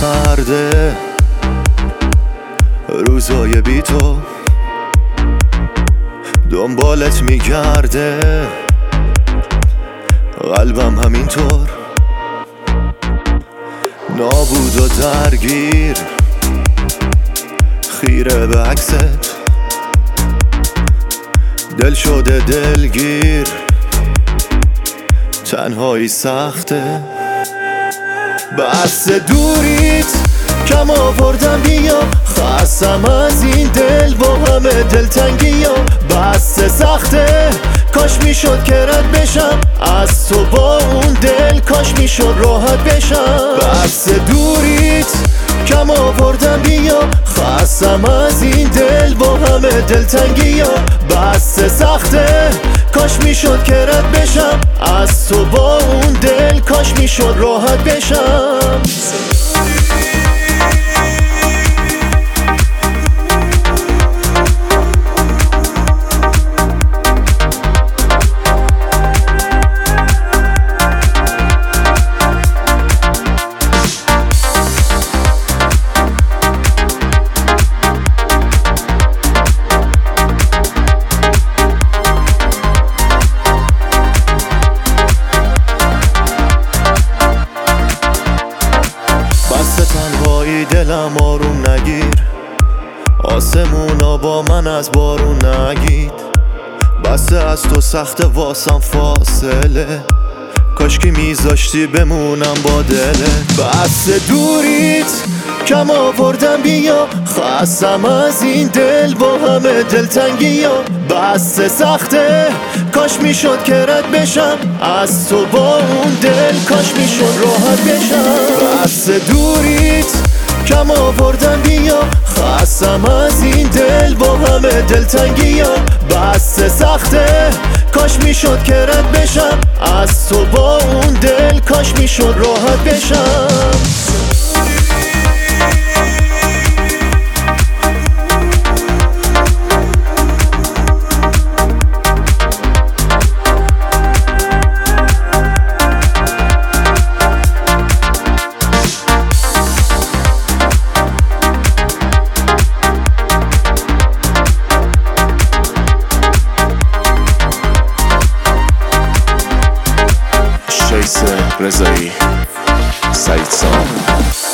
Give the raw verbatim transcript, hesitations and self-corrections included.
سرده روزای بی تو دنبالت میگرده، قلبم همینطور نابود و درگیر، خیره به عکست، دل شده دلگیر، تنهایی سخته. بس دوریت کم آوردم بیا، خستم از این دل با همه دلتنگی ها. بس سخته کاش میشد که رد بشم از تو با اون دل، کاش میشد راحت بشم. بس دوریت کم آوردم بیا، خستم از این دل با همه دلتنگی ها. بس سخته کاش میشد که رد بشم از تو با اون دل، کاش میشد راحت بشم. تنهایی دلم آروم نگیر، آسمونا با من از بارون نگید. بسته از تو سخت واسم فاصله، کاشکی میذاشتی بمونم با دله. بسته دوریت کم آوردم بیا، خستم از این دل با همه دلتنگی ها. بسته سخته کاش میشد که رد بشم از تو با اون دل، کاش میشد راحت بشم. بسته دوریت کم آوردم بیا، خستم از این دل با همه دلتنگی ها. بسته سخته کاش میشد که رد بشم از تو با اون دل، کاش میشد راحت بشم. رضایی، سعید سام.